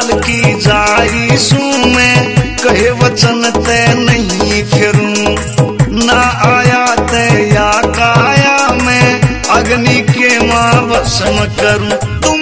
काजल की जाई सू में कहे वचन ते नहीं फिरूं ना आया ते या काया में अग्नि के मां भस्म करूं। तुम